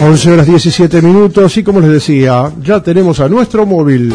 11:17 y como les decía, ya tenemos a nuestro móvil.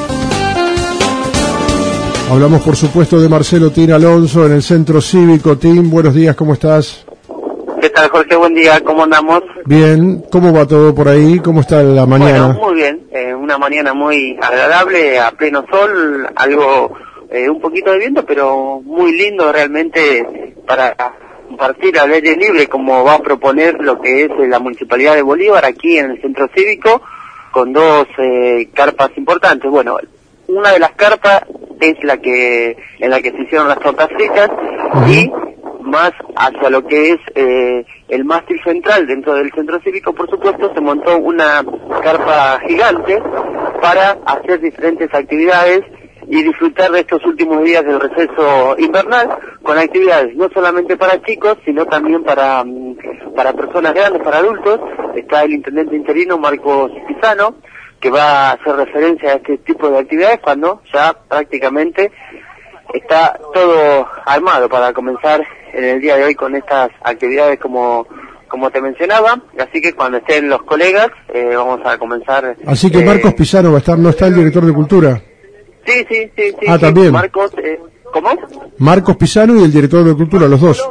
Hablamos por supuesto de Marcelo Tin Alonso en el Centro Cívico. Tin, buenos días, ¿cómo estás? ¿Qué tal, Jorge? Buen día, ¿cómo andamos? Bien, ¿cómo va todo por ahí? ¿Cómo está la mañana? Bueno, muy bien, una mañana muy agradable, a pleno sol, algo, un poquito de viento, pero muy lindo realmente para compartir al aire libre, como va a proponer lo que es la Municipalidad de Bolívar aquí en el Centro Cívico, con dos carpas importantes. Bueno, una de las carpas es en la que se hicieron las tortas fritas, y más hacia lo que es el mástil central dentro del Centro Cívico, por supuesto, se montó una carpa gigante para hacer diferentes actividades y disfrutar de estos últimos días del receso invernal, con actividades no solamente para chicos, sino también para personas grandes, para adultos. Está el intendente interino Marcos Pisano, que va a hacer referencia a este tipo de actividades cuando ya prácticamente está todo armado para comenzar en el día de hoy con estas actividades como te mencionaba. Así que cuando estén los colegas vamos a comenzar. Así que Marcos Pisano va a estar, ¿no está el director de Cultura? Sí. Ah, también. Marcos, ¿cómo? Marcos Pisano y el director de Cultura, los dos.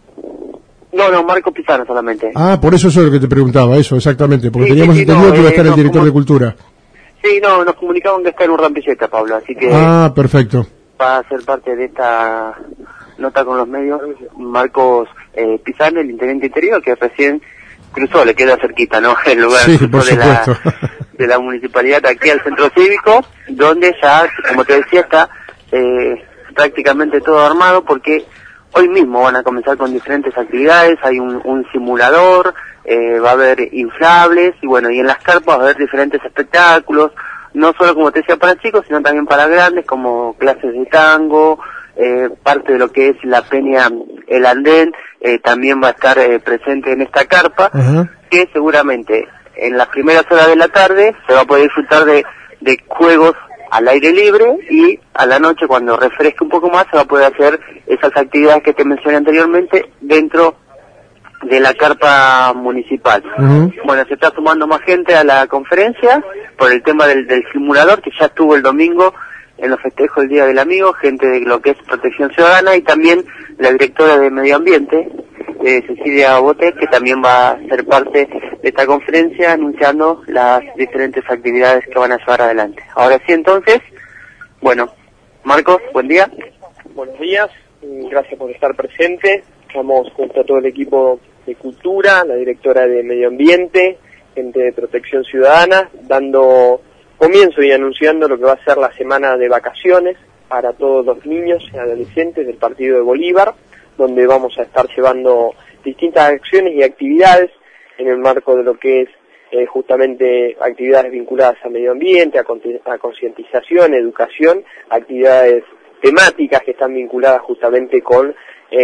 No, Marcos Pisano solamente. Ah, por eso es lo que te preguntaba, eso, exactamente, porque teníamos entendido que iba a estar el director de Cultura. Sí, nos comunicaban que está en Urdampilleta, Pablo, así que... Ah, perfecto. Va a ser parte de esta nota con los medios Marcos Pisano, el intendente interior, que recién cruzó, le queda cerquita, ¿no? El lugar sí, por supuesto. de la municipalidad aquí al Centro Cívico, donde ya, como te decía, está prácticamente todo armado, porque hoy mismo van a comenzar con diferentes actividades. Hay un simulador, va a haber inflables, y bueno, y en las carpas va a haber diferentes espectáculos, no solo, como te decía, para chicos, sino también para grandes, como clases de tango, parte de lo que es la peña El Andén, también va a estar presente en esta carpa, que seguramente en las primeras horas de la tarde se va a poder disfrutar de juegos al aire libre, y a la noche, cuando refresque un poco más, se va a poder hacer esas actividades que te mencioné anteriormente dentro de la carpa municipal. Bueno, se está sumando más gente a la conferencia por el tema del simulador, que ya estuvo el domingo en los festejos del Día del Amigo, gente de lo que es Protección Ciudadana, y también la directora de Medio Ambiente, Cecilia Botet, que también va a ser parte de esta conferencia anunciando las diferentes actividades que van a llevar adelante. Ahora sí, entonces, bueno, Marcos, buen día. Buenos días, gracias por estar presente. Estamos junto a todo el equipo de Cultura, la directora de Medio Ambiente, gente de Protección Ciudadana, dando comienzo y anunciando lo que va a ser la semana de vacaciones para todos los niños y adolescentes del partido de Bolívar, donde vamos a estar llevando distintas acciones y actividades en el marco de lo que es justamente actividades vinculadas a medio ambiente, a concientización, educación, actividades temáticas que están vinculadas justamente con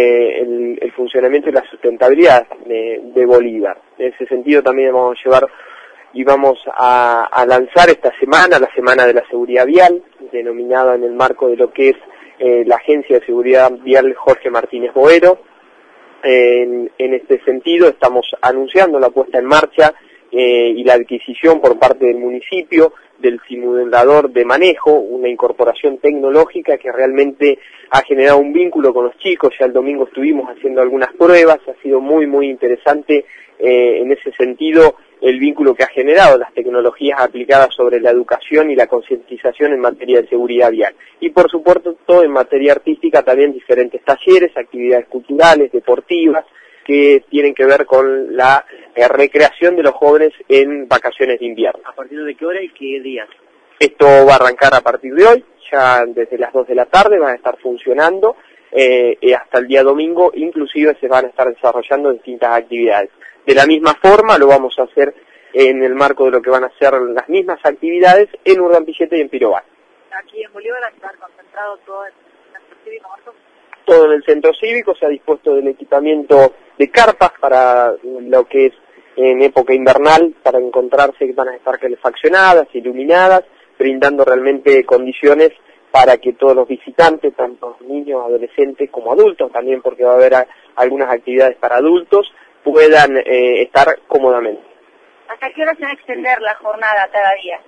el funcionamiento y la sustentabilidad de Bolívar. En ese sentido también vamos a llevar y vamos a lanzar esta semana, la Semana de la Seguridad Vial, denominada en el marco de lo que es la Agencia de Seguridad Vial Jorge Martínez Boero. En este sentido estamos anunciando la puesta en marcha y la adquisición por parte del municipio del simulador de manejo, una incorporación tecnológica que realmente ha generado un vínculo con los chicos. Ya el domingo estuvimos haciendo algunas pruebas, ha sido muy interesante en ese sentido el vínculo que ha generado las tecnologías aplicadas sobre la educación y la concientización en materia de seguridad vial. Y por supuesto, todo en materia artística, también diferentes talleres, actividades culturales, deportivas, que tienen que ver con la recreación de los jóvenes en vacaciones de invierno. ¿A partir de qué hora y qué días? Esto va a arrancar a partir de hoy, ya desde las 2 de la tarde van a estar funcionando, hasta el día domingo inclusive se van a estar desarrollando distintas actividades. De la misma forma lo vamos a hacer en el marco de lo que van a ser las mismas actividades en Urdampilleta y en Pirobal. Aquí en Bolívar va a estar concentrado todo en el Centro Cívico, Marcos. Todo en el Centro Cívico, se ha dispuesto del equipamiento de carpas para lo que es en época invernal, para encontrarse que van a estar calefaccionadas, iluminadas, brindando realmente condiciones para que todos los visitantes, tanto niños, adolescentes como adultos, también porque va a haber algunas actividades para adultos, puedan estar cómodamente. ¿Hasta qué hora se va a extender la jornada cada día?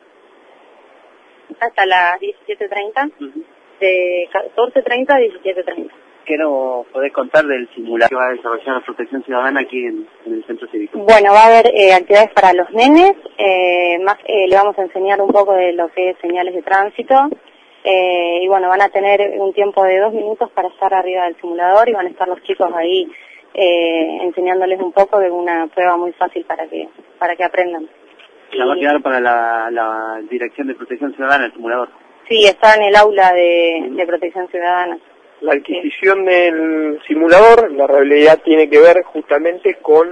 Hasta las 17:30, de 14:30 a 17:30. ¿Qué nos podés contar del simulacro que va a desarrollar la Protección Ciudadana aquí en el Centro Cívico? Bueno, va a haber actividades para los nenes, le vamos a enseñar un poco de lo que es señales de tránsito, y bueno, van a tener un tiempo de 2 minutos para estar arriba del simulador y van a estar los chicos ahí enseñándoles un poco de una prueba muy fácil para que aprendan. ¿La va a quedar para la Dirección de Protección Ciudadana el simulador? Sí, está en el aula de Protección Ciudadana. La adquisición del simulador, la realidad tiene que ver justamente con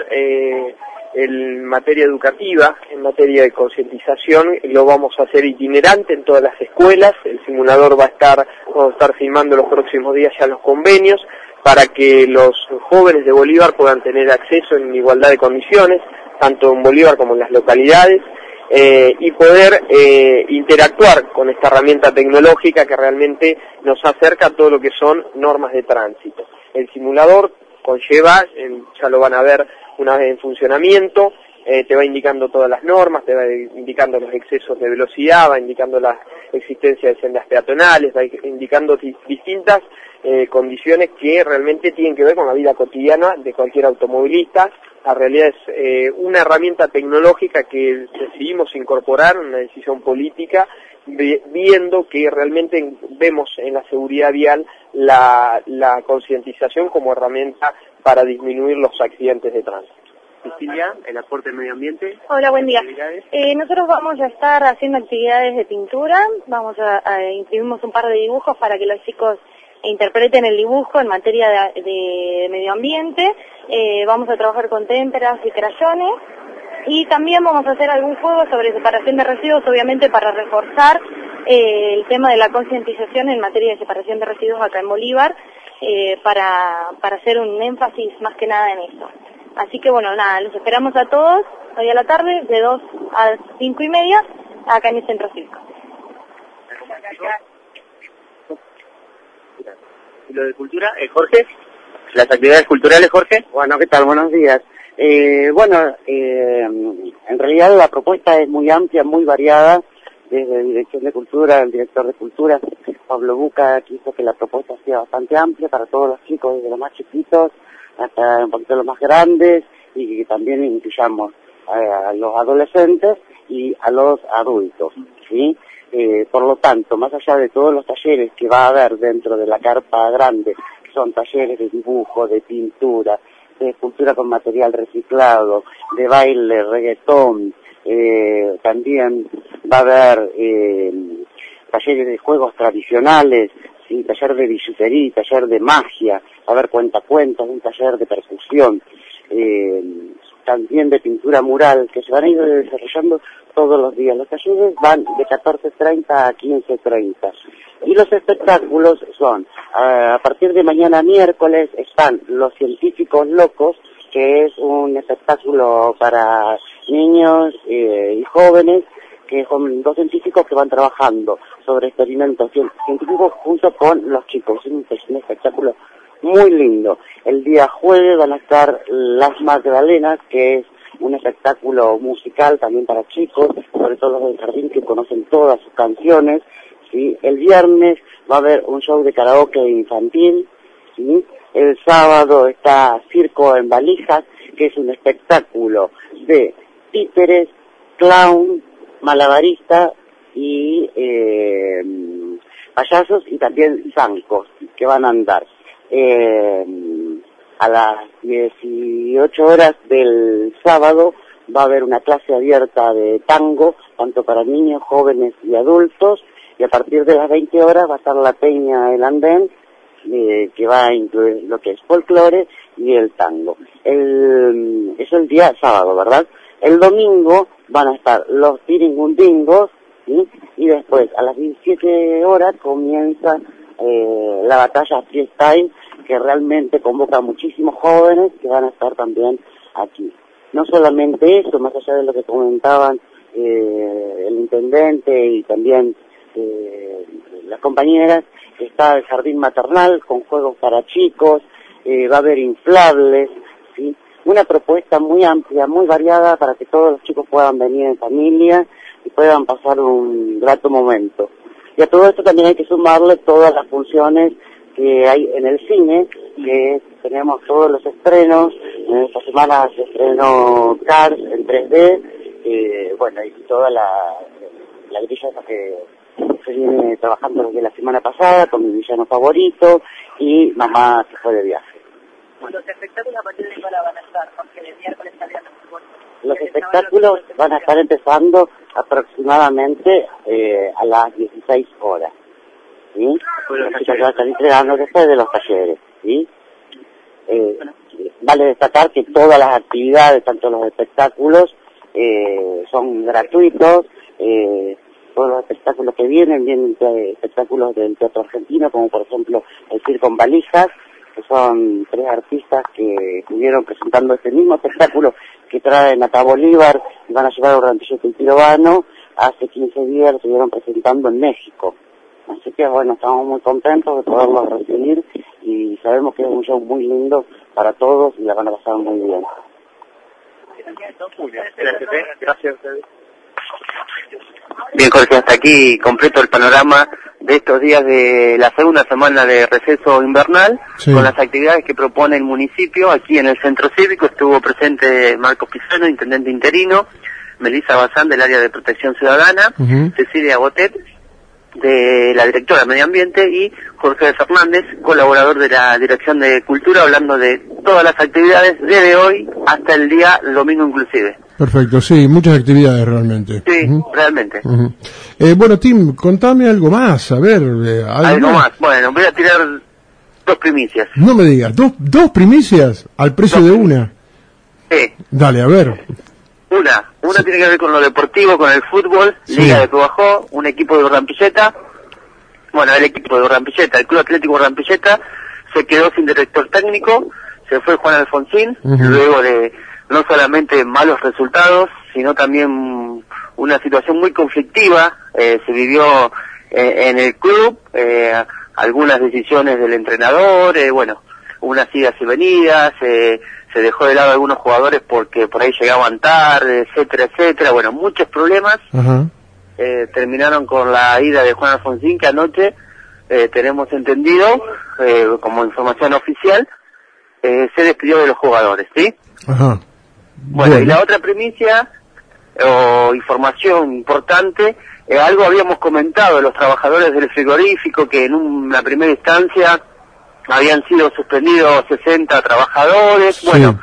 en materia educativa, en materia de concientización, lo vamos a hacer itinerante en todas las escuelas. El simulador vamos a estar firmando los próximos días ya los convenios para que los jóvenes de Bolívar puedan tener acceso en igualdad de condiciones, tanto en Bolívar como en las localidades, y poder interactuar con esta herramienta tecnológica que realmente nos acerca a todo lo que son normas de tránsito. El simulador conlleva, ya lo van a ver una vez en funcionamiento, te va indicando todas las normas, te va indicando los excesos de velocidad, va indicando la existencia de sendas peatonales, va indicando distintas condiciones que realmente tienen que ver con la vida cotidiana de cualquier automovilista. La realidad es una herramienta tecnológica que decidimos incorporar, una decisión política, viendo que realmente vemos en la seguridad vial la concientización como herramienta para disminuir los accidentes de tránsito. Cecilia, el aporte del medio ambiente. Hola, buen día. Nosotros vamos a estar haciendo actividades de pintura, imprimimos un par de dibujos para que los chicos interpreten el dibujo en materia de medio ambiente, vamos a trabajar con témperas y crayones, y también vamos a hacer algún juego sobre separación de residuos, obviamente para reforzar el tema de la concientización en materia de separación de residuos acá en Bolívar, para hacer un énfasis más que nada en esto. Así que bueno, nada, los esperamos a todos hoy a la tarde, de 2 a 5:30, acá en el Centro Cívico. ¿Y lo de cultura? Jorge, las actividades culturales, Jorge. Bueno, ¿qué tal? Buenos días. En realidad la propuesta es muy amplia, muy variada, desde Dirección de Cultura, el director de Cultura, Pablo Buca, quiso que la propuesta sea bastante amplia para todos los chicos, desde los más chiquitos hasta un poquito los más grandes, y que también incluyamos a los adolescentes y a los adultos, ¿sí? Por lo tanto, más allá de todos los talleres que va a haber dentro de la carpa grande, que son talleres de dibujo, de pintura, de escultura con material reciclado, de baile, reggaetón, también va a haber talleres de juegos tradicionales, ¿sí? Taller de billutería, taller de magia, va a haber cuentacuentos, un taller de percusión, también de pintura mural, que se van a ir desarrollando todos los días. Los talleres van de 14:30 a 15:30. Y los espectáculos son, a partir de mañana miércoles, están Los Científicos Locos, que es un espectáculo para niños y jóvenes, que son 2 científicos que van trabajando sobre experimentos científicos junto con los chicos. Es un espectáculo muy lindo. El día jueves van a estar Las Magdalenas, que es un espectáculo musical también para chicos, sobre todo los del jardín que conocen todas sus canciones, ¿sí? El viernes va a haber un show de karaoke infantil, ¿sí? El sábado está Circo en Valijas, que es un espectáculo de títeres, clown, malabarista y payasos, y también zancos que van a andar. A las 18 horas del sábado va a haber una clase abierta de tango, tanto para niños, jóvenes y adultos, y a partir de las 20 horas va a estar la Peña del Andén, que va a incluir lo que es folclore y el tango. Eso es el día sábado, ¿verdad? El domingo van a estar los tiringundingos, ¿sí? Y después a las 17 horas comienza la batalla freestyle, que realmente convoca a muchísimos jóvenes que van a estar también aquí. No solamente eso, más allá de lo que comentaban el intendente y también las compañeras, está el jardín maternal con juegos para chicos, va a haber inflables, ¿sí? una propuesta muy amplia, muy variada para que todos los chicos puedan venir en familia y puedan pasar un grato momento. Y a todo esto también hay que sumarle todas las funciones que hay en el cine, que tenemos todos los estrenos. En esta semana se estrenó Cars en 3D, bueno, y toda la grilla que se viene trabajando desde la semana pasada con mi villano favorito y Mamá se fue de viaje. Los espectáculos a partir de qué hora van a estar, porque el miércoles salían los espectáculos van a estar empezando aproximadamente a las 16 horas. ¿Sí? Los chicos van a estar entregando después de los talleres. ¿Sí? Vale destacar que todas las actividades, tanto los espectáculos, son gratuitos. Todos los espectáculos que vienen espectáculos del teatro argentino, como por ejemplo el Circo en Valijas, que son 3 artistas que estuvieron presentando este mismo espectáculo que trae Nata Bolívar y van a llevar a Rampillete y Pirobano. Hace 15 días lo estuvieron presentando en México. Así que bueno, estamos muy contentos de poderlos recibir y sabemos que es un show muy lindo para todos y la van a pasar muy bien. Gracias. Bien, Jorge, hasta aquí completo el panorama de estos días de la segunda semana de receso invernal, sí, con las actividades que propone el municipio. Aquí en el Centro Cívico estuvo presente Marcos Pizano, intendente interino, Melissa Bazán del área de protección ciudadana, Cecilia Botet, de la directora de Medio Ambiente, y Jorge Fernández, colaborador de la Dirección de Cultura, hablando de todas las actividades desde hoy hasta el día domingo inclusive. Perfecto, sí, muchas actividades realmente. Sí, realmente. Bueno, Tim, contame algo más, a ver. Algo más. Bueno, voy a tirar 2 primicias. No me digas, ¿dos primicias al precio de una? Sí. Dale, a ver. Una sí, tiene que ver con lo deportivo, con el fútbol, sí, Liga de Cubajó, un equipo de Rampilleta. Bueno, el equipo de Rampilleta, el Club Atlético Rampilleta, se quedó sin director técnico, se fue Juan Alfonsín, luego de no solamente malos resultados, sino también una situación muy conflictiva, se vivió en el club, algunas decisiones del entrenador, bueno, unas idas y venidas, se dejó de lado a algunos jugadores porque por ahí llegaban tarde, etcétera, bueno, muchos problemas. Terminaron con la ida de Juan Alfonsín, que anoche tenemos entendido, como información oficial, se despidió de los jugadores, ¿sí? Bueno, y la otra primicia o información importante, algo habíamos comentado de los trabajadores del frigorífico, que en una primera instancia habían sido suspendidos 60 trabajadores. Sí. Bueno,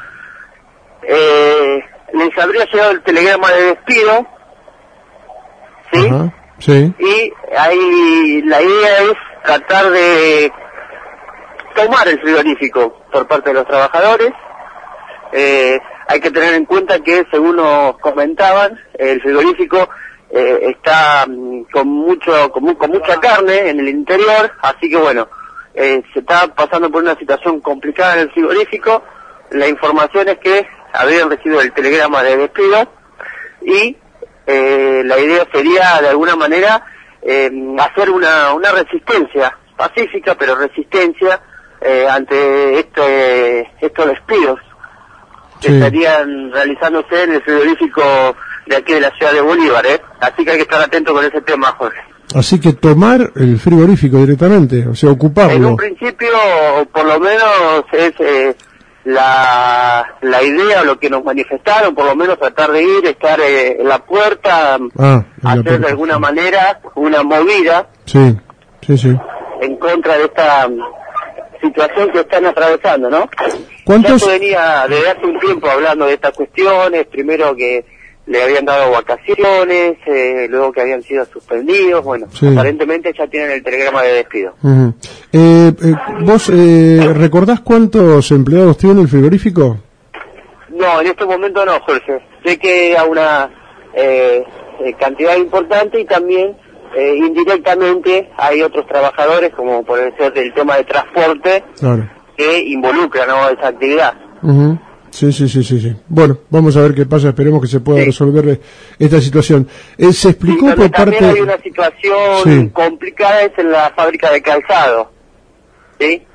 les habría llegado el telegrama de despido, ¿sí? Sí. Y ahí la idea es tratar de tomar el frigorífico por parte de los trabajadores. Hay que tener en cuenta que, según nos comentaban, el frigorífico está con mucha carne en el interior, así que bueno, se está pasando por una situación complicada en el frigorífico. La información es que habían recibido el telegrama de despido y la idea sería, de alguna manera, hacer una resistencia pacífica, pero resistencia ante estos despidos que estarían realizándose en el frigorífico de aquí de la ciudad de Bolívar, Así que hay que estar atento con ese tema, Jorge. Así que tomar el frigorífico directamente, o sea, ocuparlo. En un principio, por lo menos, es la idea, lo que nos manifestaron, por lo menos tratar de ir, estar en la puerta, hacer de alguna manera una movida. Sí. En contra de esta situación que están atravesando, ¿no? Ya se venía desde hace un tiempo hablando de estas cuestiones, primero que le habían dado vacaciones, luego que habían sido suspendidos, bueno, aparentemente ya tienen el telegrama de despido. ¿Vos recordás cuántos empleados tiene el frigorífico? No, en este momento no, Jorge. Sé que hay una cantidad importante y también indirectamente hay otros trabajadores, como por ser del tema de transporte, que involucran esa actividad. Sí. Bueno, vamos a ver qué pasa, esperemos que se pueda resolver esta situación. Se explicó por parte... También hay una situación complicada, es en la fábrica de calzado, ¿sí?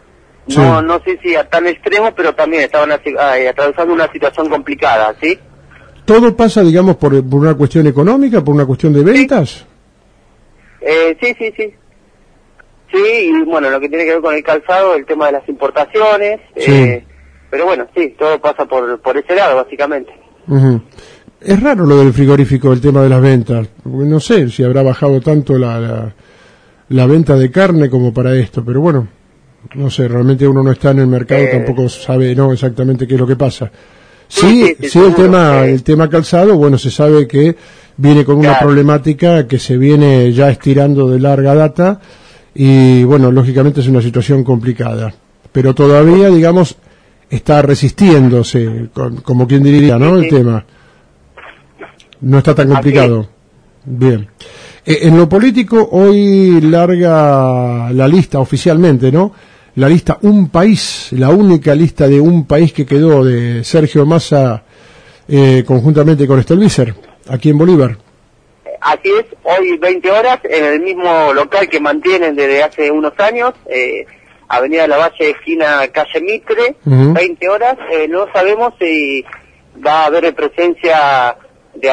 Sí. No sé si a tan extremo, pero también estaban atravesando una situación complicada, ¿sí? ¿Todo pasa, digamos, por una cuestión económica, por una cuestión de ventas? Sí. Sí, y bueno, lo que tiene que ver con el calzado, el tema de las importaciones, Sí. pero bueno, sí, todo pasa por ese lado, básicamente. Uh-huh. Es raro lo del frigorífico, el tema de las ventas. No sé si habrá bajado tanto la venta de carne como para esto, pero bueno, no sé, realmente uno no está en el mercado, tampoco sabe exactamente qué es lo que pasa. Sí, el tema calzado, bueno, se sabe que viene con una problemática que se viene ya estirando de larga data y bueno, lógicamente es una situación complicada, pero todavía, digamos, está resistiéndose, como quien diría, ¿no? El tema no está tan complicado. Bien. En lo político, hoy larga la lista oficialmente, ¿no? La lista Un País, la única lista de un país que quedó de Sergio Massa conjuntamente con Stolbizer, aquí en Bolívar. Así es, hoy 20 horas, en el mismo local que mantienen desde hace unos años, Avenida Lavalle, esquina Calle Mitre, 20 horas, no sabemos si va a haber presencia de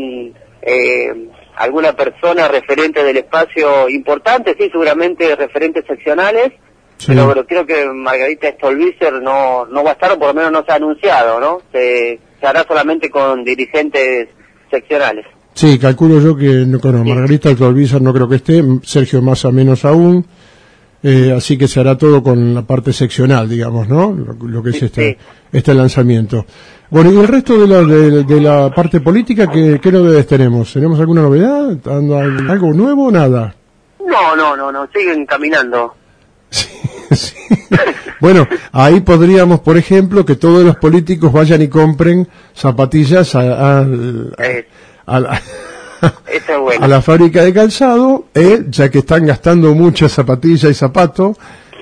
alguna persona referente del espacio importante, sí, seguramente referentes seccionales, pero creo que Margarita Stolbizer no va a estar, o por lo menos no se ha anunciado, ¿no? Se hará solamente con dirigentes seccionales. Sí, calculo yo que Margarita Stolbizer no creo que esté, Sergio Massa menos aún, así que se hará todo con la parte seccional, digamos, ¿no? Lo que es este lanzamiento. Bueno, y el resto de la parte política, ¿qué novedades tenemos? ¿Tenemos alguna novedad? ¿Algo nuevo o nada? No, siguen caminando. Sí. Bueno, ahí podríamos, por ejemplo, que todos los políticos vayan y compren zapatillas a la fábrica de calzado, ya que están gastando muchas zapatillas y zapatos,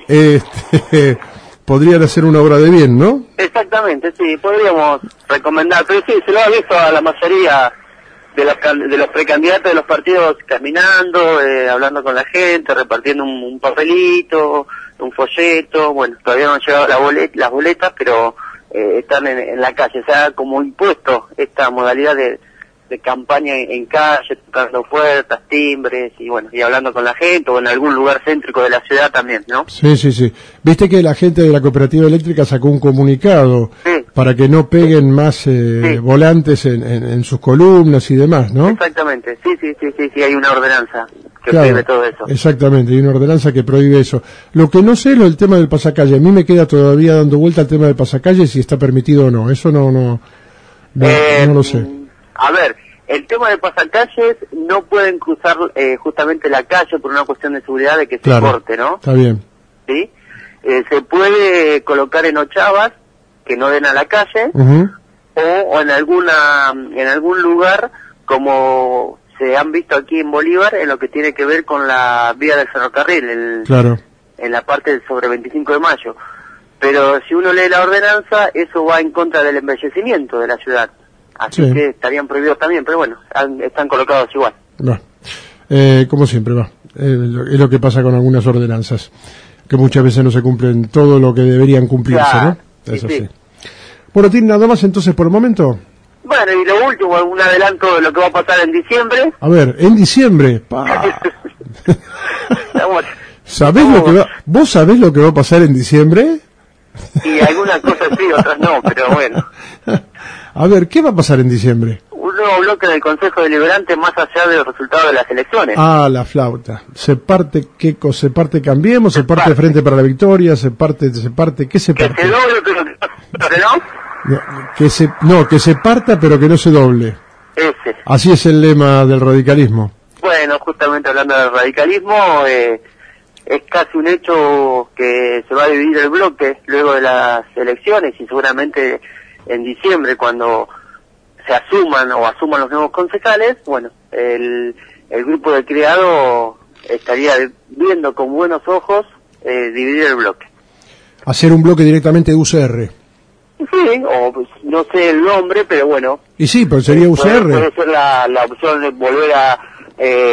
podrían hacer una obra de bien, ¿no? Exactamente, sí, podríamos recomendar, pero sí, se lo ha visto a la mayoría de los precandidatos de los partidos caminando, hablando con la gente, repartiendo un papelito, un folleto, bueno, todavía no han llegado las boletas, pero están en la calle, se ha como impuesto esta modalidad de campaña en calle, tocando puertas, timbres, y bueno, y hablando con la gente, o en algún lugar céntrico de la ciudad también, ¿no? Sí. Viste que la gente de la cooperativa eléctrica sacó un comunicado para que no peguen más volantes en sus columnas y demás, ¿no? Exactamente, sí, hay una ordenanza que prohíbe todo eso. Exactamente, hay una ordenanza que prohíbe eso. Lo que no sé es el tema del pasacalle, a mí me queda todavía dando vuelta el tema del pasacalle, si está permitido o no, eso no lo sé. A ver, el tema de pasacalles, no pueden cruzar justamente la calle por una cuestión de seguridad de que se corte, ¿no? Está bien. ¿Sí? Se puede colocar en ochavas que no den a la calle, o en algún lugar, como se han visto aquí en Bolívar, en lo que tiene que ver con la vía del ferrocarril, en la parte sobre 25 de mayo. Pero si uno lee la ordenanza, eso va en contra del embellecimiento de la ciudad. Así que estarían prohibidos también, pero bueno, están colocados igual. Como siempre, es lo que pasa con algunas ordenanzas, que muchas veces no se cumplen todo lo que deberían cumplirse, ¿no? Es así. Bueno, ¿tiene nada más entonces por el momento? Bueno, y lo último, un adelanto de lo que va a pasar en diciembre. A ver, en diciembre. ¿Vos sabés lo que va a pasar en diciembre? Y algunas cosas sí, otras no, pero bueno. A ver, ¿qué va a pasar en diciembre? Un nuevo bloque del Consejo Deliberante más allá de los resultados de las elecciones. Ah, la flauta. ¿Se parte Cambiemos? ¿Se parte Frente para la Victoria? ¿Se parte? ¿Qué se parte? Que se doble, pero no. Que se parta, pero que no se doble. Ese. Así es el lema del radicalismo. Bueno, justamente hablando del radicalismo, es casi un hecho que se va a dividir el bloque luego de las elecciones, y seguramente en diciembre, cuando se asuman los nuevos concejales, bueno, el grupo de Criado estaría viendo con buenos ojos dividir el bloque. Hacer un bloque directamente de UCR. Sí, o pues, no sé el nombre, pero bueno. Y sí, pero sería UCR. Puede ser la opción de volver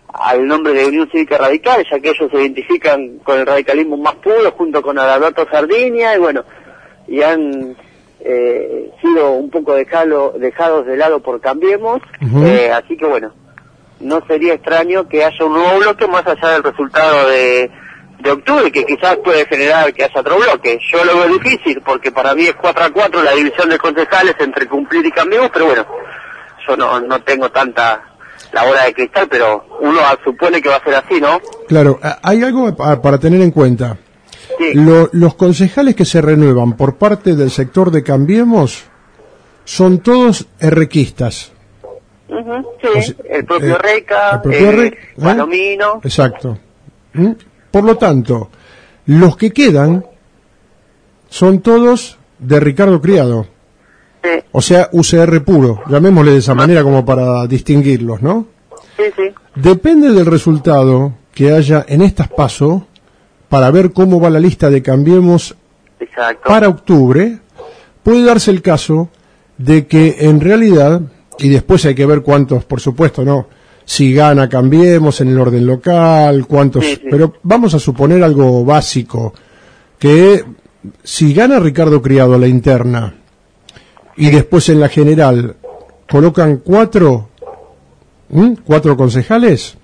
al nombre de Unión Cívica Radical, ya que ellos se identifican con el radicalismo más puro, junto con Adalberto Sardinia, y bueno, y han sido un poco dejados de lado por Cambiemos, así que bueno, no sería extraño que haya un nuevo bloque más allá del resultado de octubre, que quizás puede generar que haya otro bloque. Yo lo veo difícil, porque para mí es 4-4 la división de concejales entre Cumplir y Cambiemos, pero bueno, yo no tengo tanta la bola de cristal, pero uno supone que va a ser así, ¿no? Claro, hay algo para tener en cuenta. Sí. Los concejales que se renuevan por parte del sector de Cambiemos son todos errequistas. Sí, O sea, el propio Reca, Palomino. Exacto. Por lo tanto, los que quedan son todos de Ricardo Criado. Sí. O sea, UCR puro, llamémosle de esa manera como para distinguirlos, ¿no? Sí. Depende del resultado que haya en estas PASO para ver cómo va la lista de Cambiemos Exacto. para octubre. Puede darse el caso de que en realidad, y después hay que ver cuántos, por supuesto, ¿no? Si gana Cambiemos en el orden local, cuántos, Sí. pero vamos a suponer algo básico, que si gana Ricardo Criado la interna y después en la general colocan cuatro concejales,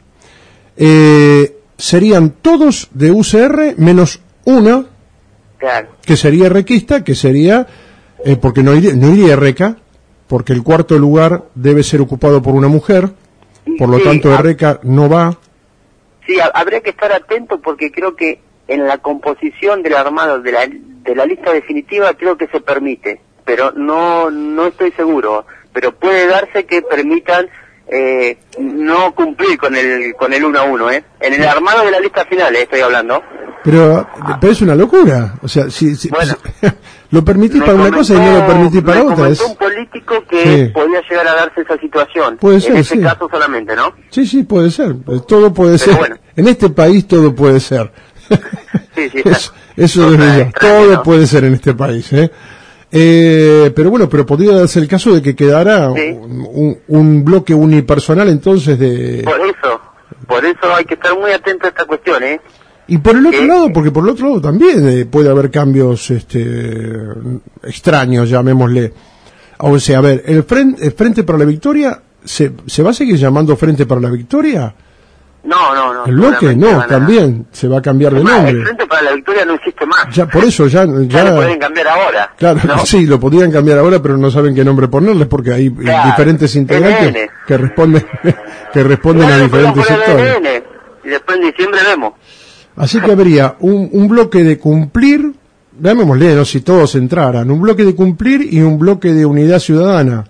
serían todos de UCR menos una Claro. que sería requista, que sería, porque no iría Reca, porque el cuarto lugar debe ser ocupado por una mujer, por lo Sí, tanto Reca no va. Sí, habría que estar atento, porque creo que en la composición del armado de la lista definitiva creo que se permite, pero no estoy seguro, pero puede darse que permitan no cumplir con el 1-1, en el armado de la lista final estoy hablando. Pero es una locura, o sea, si Bueno, lo permitís para una cosa y no lo permitís para otra. Es un político que Sí. podía llegar a darse esa situación, Puede ser, en ese sí. caso solamente, ¿no? Sí, puede ser, todo puede ser, bueno. en este país todo puede ser. Sí, Eso cosa desde ya. extraña, Todo ¿no? puede ser en este país, pero bueno, pero podría darse el caso de que quedara Sí. un bloque unipersonal entonces de... Por eso hay que estar muy atento a esta cuestión, Y por el otro ¿Qué? lado, porque por el otro lado también puede haber cambios extraños, llamémosle. O sea, a ver, el Frente para la Victoria, ¿se va a seguir llamando Frente para la Victoria? No. El bloque, seguramente no, van a- también se va a cambiar de Es más, el nombre. Frente para la Victoria no existe más. Ya, por eso, ya lo pueden cambiar ahora. Claro, ¿no? sí, lo podrían cambiar ahora, pero no saben qué nombre ponerles porque hay Claro, diferentes integrantes NN. que responden a Bueno, diferentes podemos poner sectores. NN, y después en diciembre vemos. Así que habría un bloque de Cumplir, llamémosle, no si todos entraran, un bloque de Cumplir y un bloque de Unidad Ciudadana.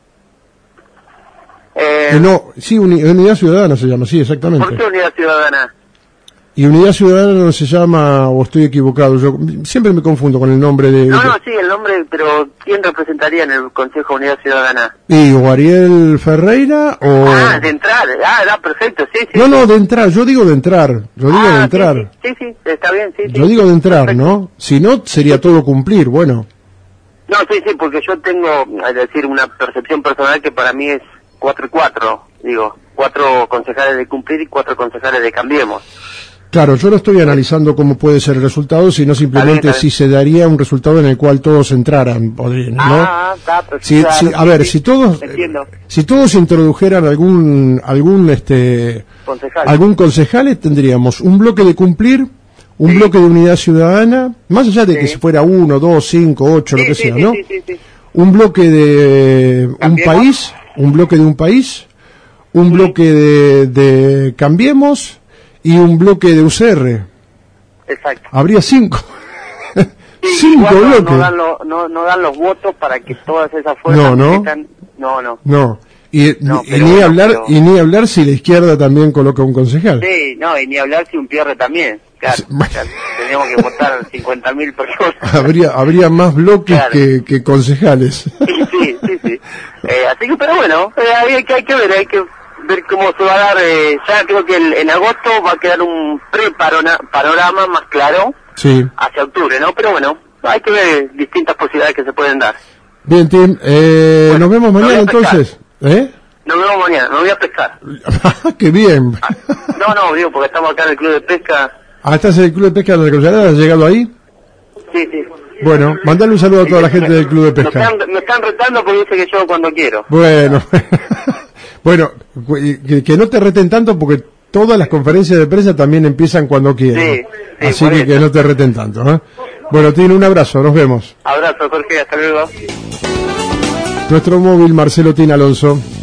Unidad Ciudadana se llama, sí, exactamente. ¿Por qué Unidad Ciudadana? Y Unidad Ciudadana no se llama, o estoy equivocado, yo siempre me confundo con el nombre de... No, sí, el nombre, pero ¿quién representaría en el Consejo de Unidad Ciudadana? ¿Y o Ariel Ferreira o...? De entrar, perfecto, sí. No, de entrar, yo digo de entrar, de entrar. Sí, está bien, sí. Yo digo de entrar, Perfecto. ¿no? Si no, sería todo Cumplir, bueno. No, sí, porque yo tengo, es decir, una percepción personal que para mí es 4-4, digo, 4 concejales de Cumplir y 4 concejales de Cambiemos. Claro, yo no estoy analizando cómo puede ser el resultado, sino simplemente Está bien. si se daría un resultado en el cual todos entraran, podrían, ¿no? Está perfecto. Si, Claro, a ver, sí, entiendo. si todos introdujeran algún concejal, tendríamos un bloque de Cumplir, un bloque de Unidad Ciudadana, más allá de que si fuera 1, 2, 5, 8, lo que sea, ¿no? Sí. Un bloque de Cambiemos. un bloque de un país, un bloque de Cambiemos y un bloque de UCR. Exacto. Habría 5. Sí, 5 igual bloques. no dan los votos para que todas esas fuerzas No. metan... No. No. No, Y pero ni bueno, hablar pero- y ni hablar si la izquierda también coloca un concejal. Sí, no, y ni hablar si un Pierre también. Claro, Sí, bueno. teníamos que votar 50.000 personas. Habría más bloques Claro. que concejales. Sí. Así que, pero bueno, hay que ver cómo se va a dar. Ya creo que en agosto va a quedar un panorama más claro Sí. hacia octubre, ¿no? Pero bueno, hay que ver distintas posibilidades que se pueden dar. Bien, Tim, nos vemos lo voy mañana a pescar. entonces. Nos vemos mañana, me voy a pescar. ¡Qué bien! No, digo, porque estamos acá en el club de pesca. ¿Estás en el club de pesca de la Collarada? ¿Has llegado ahí? Sí. Bueno, mandale un saludo a toda la gente del club de pesca. Me están retando porque dice que yo cuando quiero. Bueno, bueno, que no te reten tanto porque todas las conferencias de prensa también empiezan cuando quieren. Sí, así que no te reten tanto, ¿eh? Bueno, Tino, un abrazo, nos vemos. Abrazo, Jorge, hasta luego. Nuestro móvil, Marcelo Tin Alonso.